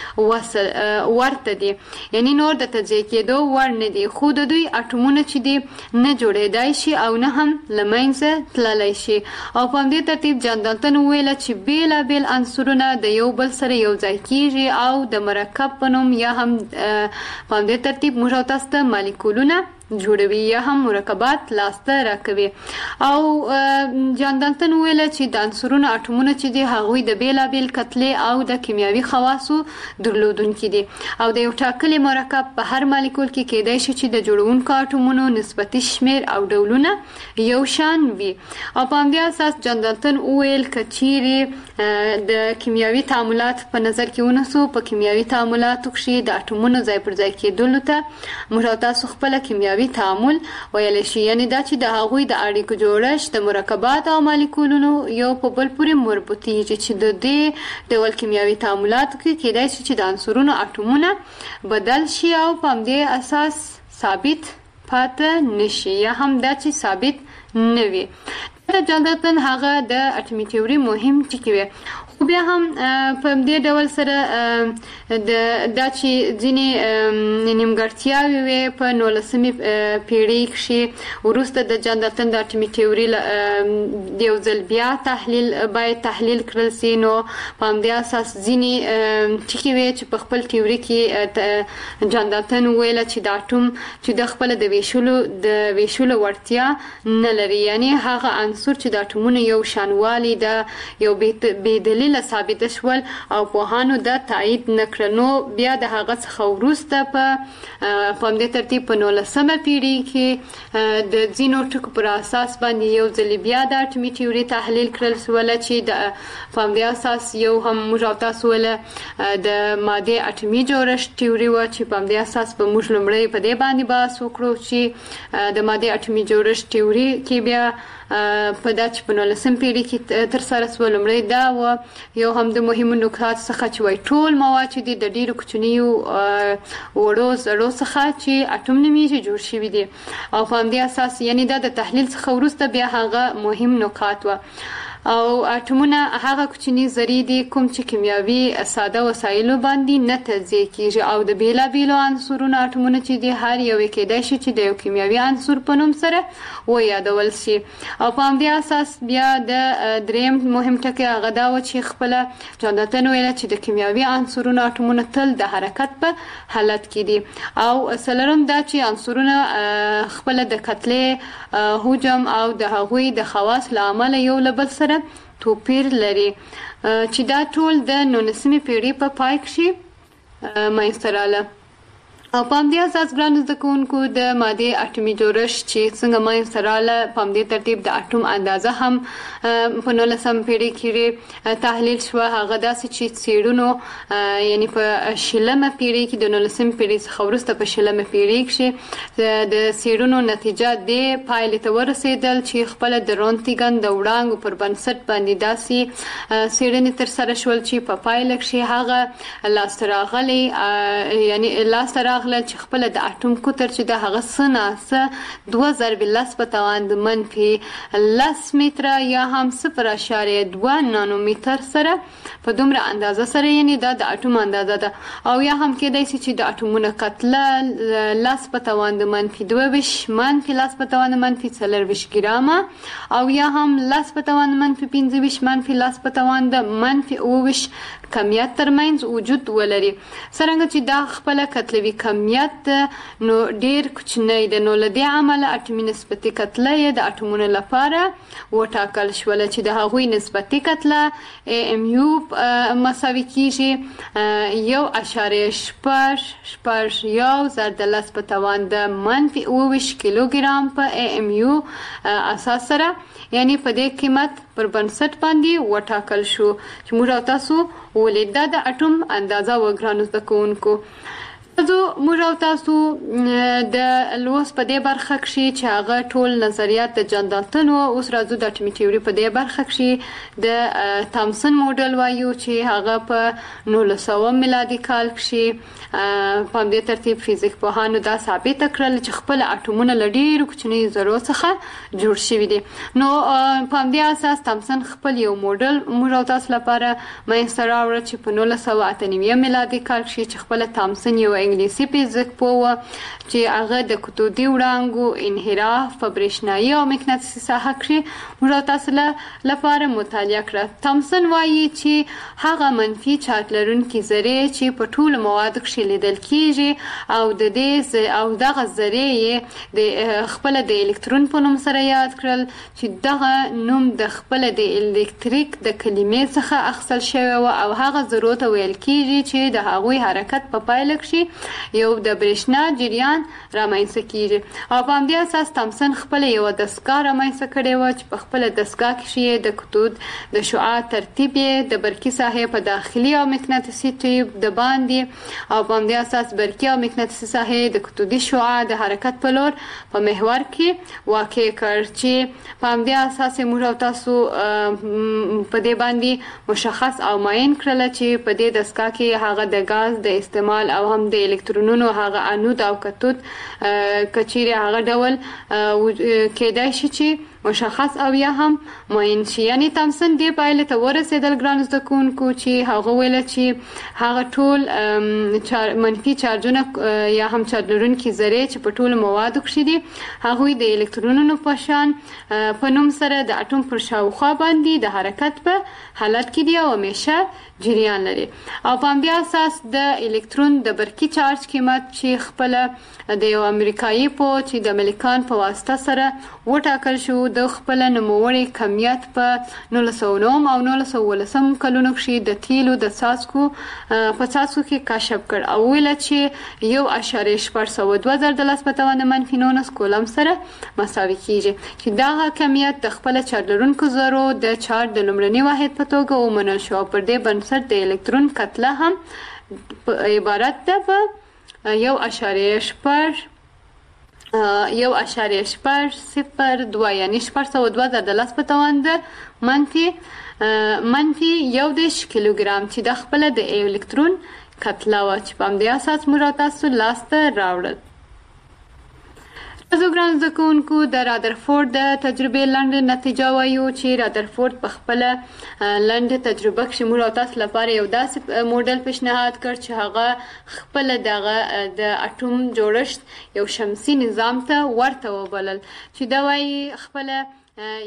سره ورته دي یعنی نور د تجزیه کېدو وړ نه دي خو د دوی اټومونه چې دي نه جوړېدای شي او نه هم له منځه تللی شي او په همدې ترتیب جان دالټن وویله چې بېلابېل عنصرونه د یو بل سره یو ځای کېږي او د مرکب په نوم یا هم په همدې ترتیب موږ او تاسو ته مالیکولونه جوړوي یا هم مرکبات لاسته راکوي او جان دالټن وویله چې د عنصرونو اټومونه چې دي هغوی د بېلابېل کتلې او د کیمیاوي خواصو درلودونکي دي او د یو ټاکلي مرکب په هر مالیکول کې کېدای شي چې د جوړونکو اټومونو نسبتي شمیر او ډولونه یو شان وي او په همدې اساس جان دالټن وویل که چیرې د کیمیاوي تعاملات په نظر کې ونیسو په کیمیاوي تعاملاتو کښې د اټومونو ځای پر ځای کېدلو ته موږ او تاسو خپله کیمیاوي تعامل ویلی شي یعنې دا چې د هغوی د اړیکو جوړښت د مرکبات او مالیکولونو یو په بل پورې مربوطېږي چې د دې ډول کیمیاوي تعاملاتو کې کېدای شي چې د عنصرونو اټومونه بدل شي او په همدې اساس ثابت پاتې نشي یا هم دا چې ثابت نه وي. د جان دالټن هغه د اټومي تیوري مهم ټکي وي خو خو بیا هم په دې ډول سره د دا چې ځینې نیمګړتیاوې وې په نولسمې پیړۍ کښې وروسته د جان دالټن د اټومي تیوري د یو ځل بیا تحلیل باید تحلیل کړل سي. نو په همدې اساس ځینې ټکي وې چې په خپل تیوري کې جان دالټن وویله چې د اټوم چې د خپله د ویشلو د ویشلو وړتیا نه لري، یعنی هغه عنصر چې د اټومونو یو شانوالي د یو بې دلیله ثابته شول او پوهانو دا تایید نه کړل. نو بیا د هغه څخه وروسته په په همدې ترتیب په نولسمه پیړۍ کې د ځینو ټکو پر اساس باندې یو ځل بیا د اټومي تیوري تحلیل کړل سوله چې د په همدې اساس یو هم موږ او تاسو وله د مادې اټومي جوړښت تیوري وه چې په همدې اساس به موږ لومړی په دې باندې بحث وکړو چې د مادې اټومي جوړښت تیوري کې بیا په دا چې په نولسم پیړۍ کې ترسره سوه. لومړی دا وه یو هم د مهمو نکاتو څخه چې وایي ټول مواد چې دي د ډېرو کوچنیو وړو زړو څخه چې اټوم نومیږي جوړ شوي دي، او په همدې اساس یعنی دا د تحلیل څخه وروسته بیا هغه مهم نکات وه. او اټومونه هغه کوچني ذرې دي کوم چې کیمیاوي ساده وسایلو باندې نه تجزیه کیږي، او د بیلابیلو عنصرونو اټومونه چې دي هر یو کېدای شي چې د یو کیمیاوي عنصر په نوم سره ویادول شي. او په همدې اساس بیا د دریم مهم ټکی هغه دا و چې خپله جان دالټن ویله چې د کیمیاوي عنصرونو اټومونه تل د حرکت په حالت کې دي. او څلورم دا چې عنصرونه خپله د کتلې حجم او د هغوی د خواص له امله یو له بل سره توپیر لري، چې دا ټول د نولسمې پیړۍ په پای کښې منځته راغله. او په همدې اساس ګرانو زده کوونکو د مادې اټومي جوړښت چې څنګه منځته راغله په همدې ترتیب د اټوم اندازه هم په نولسمه پیړۍ کې تحلیل شوه. هغه داسې چې څېړنو یعنی په شلمه پیړۍ کې د نولسمې پیړۍ څخه وروسته په شلمه پیړۍ کښې د څېړنو نتیجه دې پایلې ته ورسېدل چې خپله د رونټګن د وړانګو پر بنسټ باندې داسې څېړنې ترسره شول چې په پایله کښې هغه لاسته راغلی یعنی لاسته راغلی چې خپله د اټوم قطر چې د هغه څه ناسه دوه ضرب لس په توان د منفي لس متره یا هم صفر اشاریه دوه نانومتر سره په دومره اندازه سره یعنی دا د اټوم اندازه ده. او یا هم کېدای شي چې د اټومونو کتله لس په توان د منفي دوه ویشت منفي لس په توان د منفي څلور ویشت ګرامه او یا هم لس په توان د منفي پنځه ویشت منفي لس په توان د منفي اوه ویشت کمیت ترمنځ وجود ولري. څرنګه چې دا خپله کتلوي کمیت نو ډیر کوچنی ده، نو له دې امله اټومي نسبتي کتله یې د اټومونو لپاره وټاکل شوله چې د هغوی نسبتي کتله ای ام یو مساوي کیږي یو اشاریه شپږ شپږ یو ضرب د لس په توان د منفي اوه ویشت کیلوګرام په ای ام یو اساس سره، یعنی په دې قیمت پر بنسټ باندې وټاکل شو چې موږ او تاسو ولید. دا د اټوم اندازه و ګرانو زده کوونکو. زه موږ او تاسو د لوست په دې برخه کښې چې هغه ټول نظریات د جان دالټن و. اوس راځو د اټومي تیوري په دې برخه کښې د تامسن موډل وایو چې هغه په نولس سوه میلادي کال کښې په همدې ترتیب فزیک پوهانو دا ثابته کړل چې خپل اټومونه له ډېرو کوچنیو ذرو څخه جوړ شوي دي. نو په همدې اساس تامسن خپل یو موډل موږ او تاسو لپاره منځته راوړه چې په نولس سوه اته نوي میلادي کال کښې چې خپله تامسن یو انګلیسي فزیک پوه چې هغه د کتودي وړانګو انحراف په برېښنایي او مقناطیسي ساحه کښې موږ او تاسو لپاره مطالعه کړه. تامسن وایي چې هغه منفي چارج لرونکي ذرې چې په ټولو موادو کښې لیدل کیږي او د دې او دغه ذرې یې د خپله د الکترون په نوم سره یاد کړل چې دغه نوم د خپله د الکتریک د کلمې څخه اخیستل شوی و او هغه ذرو ته ویل کیږي چې د هغوی حرکت په پایله کښې یو د برېښنا جریان رامنځته کیږي. او په همدې اساس تامسن خپله یوه دستګاه رامنځته کړې وه چې په خپله دستګاه کښې د کتود د شعاع ترتیب یې د برقي ساحې په داخلي او مقناطیسي ټیوب د باندې او په همدې اساس برقي او مقناطیسي ساحې د کتودي شعاع د حرکت په لور په محور کې واقع کړ چې په همدې اساس یې موږ او تاسو په دې باندې مشخص او معین کړله چې په دې دستګاه کې هغه د ګاز د استعمال او هم د الکترونونو هغه انود او کتود کچیرې هغه ډول کېدای شي چې مشخص او یا هم معین شي. یعنی تامسن دې پایلې ته ورسېدل ګرانو زده کوونکو چې هغه ویله چې هغه ټول منفي چارجونه یا هم چارج لرونکي ذرې چې په ټولو موادو کښې دي هغوی د الکترونونو په شان په نوم سره د اټوم پر شاوخوا باندې د حرکت په حالت کې دي او همیشه جریان لري. او په همدې اساس د الکترون د برقي چارج قیمت چې خپله د یو امریکایي پوه چې د ملیکان په واسطه سره وټاکل شو د خپله نوموړی کمیت په نولس سوه نهم او نولس سوه اوولسم کلونو کښې د تیلو د څاڅکو په څاڅکو کې کشف کړ او ویله چې یو اشاریه شپږ سوه دوه زره د لاس په توان د منفي نولس کولم سره مساوي کیږي چې دغه کمیت د خپله چارج لرونکو ذرو د چارج د لومړني واحد په توګه ومنل شو او پر دې بنسټ د الکترون کتله هم عبارت ده په یو اشاریه شپږ یو اشاریه شپږ صفر دوه یعنی شپږ سوه دوه زره د لاس په توان د منفي منفي یو دېرش کیلوګرام چې د خپله د الکترون کتله وه چې په همدې اساس موږ او تاسو لاسته راوړل. تاسو ګرانو زده کوونکو د رادرفورد د تجربې لنډه نتیجه وایو چې رادرفورد په خپله لنډه تجربه کښې موږ او تاسو لپاره یو داسې موډل پیشنهاد کړ چې هغه خپله دغه د اټوم جوړښت یو شمسي نظام ته ورته وبلل چې دا وایي خپله